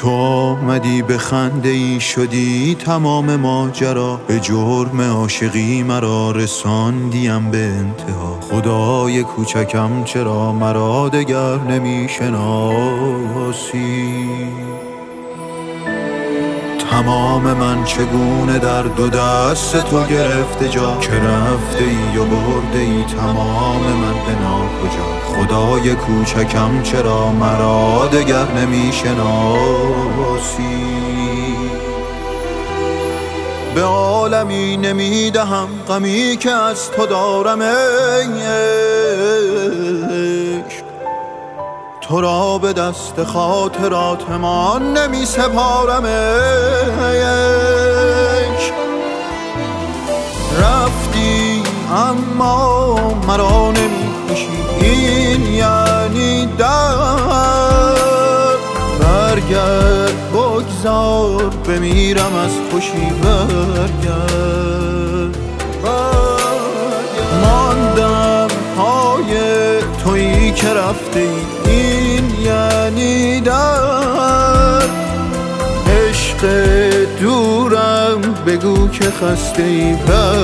تو آمدی به خنده ای شدی تمام ماجرا، به جرم عاشقی مرا رساندیم به انتها. خدای کوچکم چرا مرا دگر نمیشناسی؟ تمام من چگونه در دو دست تو گرفته جا، که رفته ای و برده ای تمام من به ناکجا. خدای کوچکم چرا مرا دگر نمیشناسی؟ به عالمی نمیدهم غمی که از تو دارم ای عشق، تو را به دست خاطرات من نمی سپارم ای عشق. رفتی اما مرا نمی کشی، این یعنی درد. برگرد بگذار بمیرم از خوشی، برگرد ماندم پای تویی که رفته ای، این یعنی درد. عشق دورم بگو که خسته ای،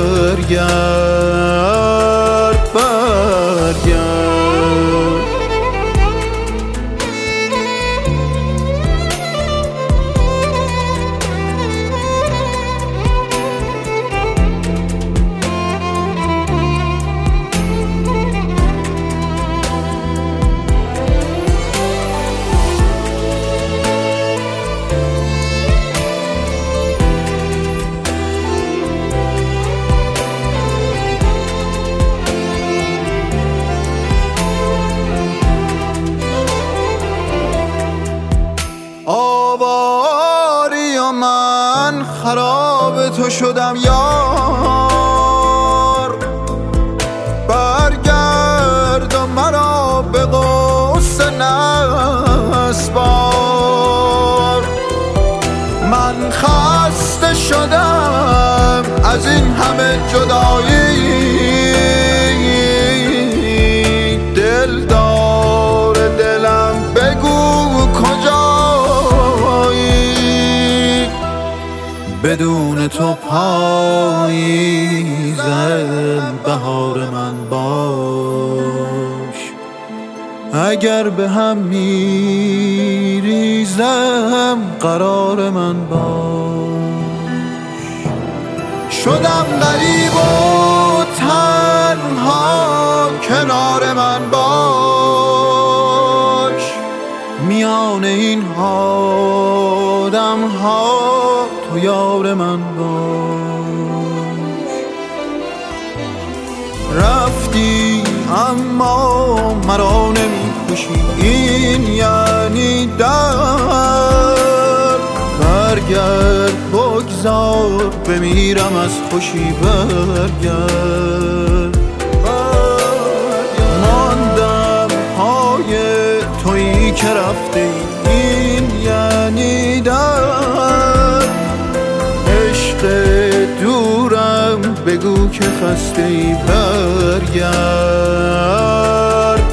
برگرد برگرد. آواری و من خراب تو شدم یار، برگرد و مرا به غصه نسپار. من خسته شدم از این همه جدایی، دل دار دلم بگو بدون تو پاییزم بهار من باش. اگر به هم میریزم قرار من باش. شدم غریب و تنها کنار من باش. میان این آدم ها تو یار من باش. رفتی اما مرا نمی کشی، این یعنی درد. برگرد بگذار بمیرم از خوشی، برگرد ماندم پای تویی که رفته ای، این یعنی درد. عشق دورم بگو که خسته ای، برگرد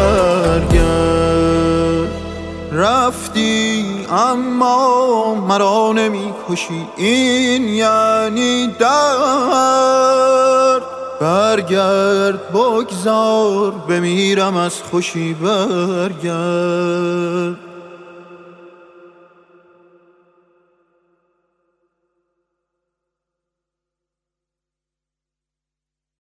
برگرد. رفتی اما مرا نمی کشی، این یعنی درد. برگرد بگذار بمیرم از خوشی، برگرد.